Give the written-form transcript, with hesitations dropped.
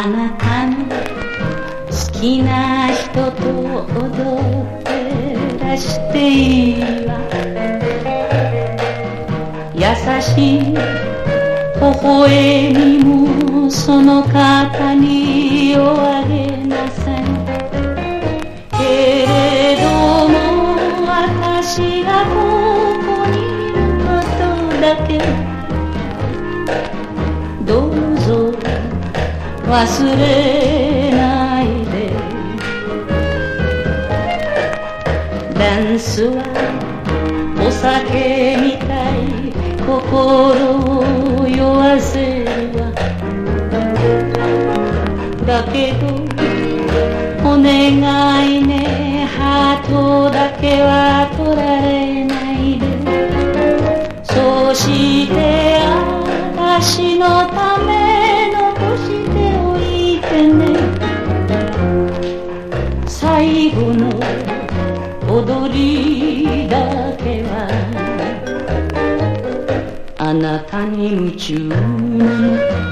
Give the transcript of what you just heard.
あなたの好きな人と踊ってらしていいわ。優しい微笑みもその方におあげなさい。けれども私がここにいることだけどうぞ忘れないで。ダンスはお酒みたい心を酔わせるわ。だけどお願いね、ハートだけは取られないで。そうして私のため残しておいてね。最後の踊りだけはあなたに夢中なの。